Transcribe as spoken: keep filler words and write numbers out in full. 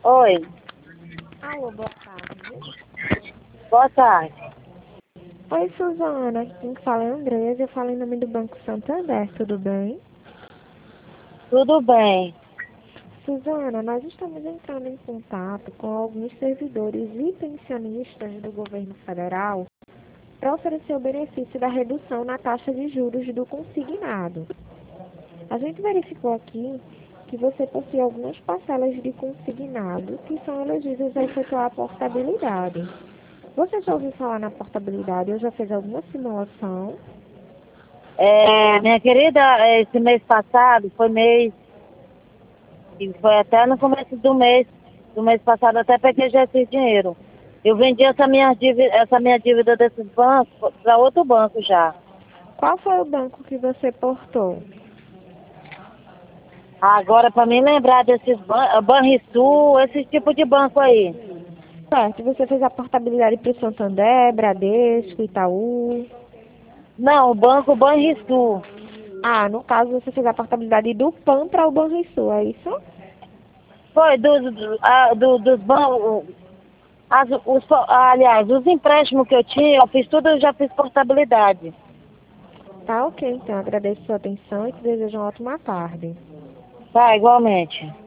Oi, Alô, boa tarde. boa tarde. Oi, Suzana. Quem fala é a Andresa. Eu falo em nome do Banco Santander, tudo bem? Tudo bem? Suzana, nós estamos entrando em contato com alguns servidores e pensionistas do governo federal para oferecer o benefício da redução na taxa de juros do consignado. A gente verificou aqui que você possui algumas parcelas de consignado que são elegíveis a efetuar a portabilidade. Você já ouviu falar na portabilidade ou já fez alguma simulação? É, minha querida, esse mês passado foi mês, e foi até no começo do mês, do mês passado até peguei já esse dinheiro. Eu vendi essa minha dívida, essa minha dívida desses bancos para outro banco já. Qual foi o banco que você portou? Agora, para mim lembrar desses bancos, Banrisul, esse tipo de banco aí. Certo, você fez a portabilidade para o Santander, Bradesco, Itaú. Não, o banco Banrisul. Ah, no caso você fez a portabilidade do PAN para o Banrisul, é isso? Foi do, do, a- do- dos bancos, as, os, aliás, os empréstimos que eu tinha, eu fiz tudo, eu já fiz portabilidade. Tá ok, então agradeço sua atenção e te desejo uma ótima tarde. Tá, igualmente.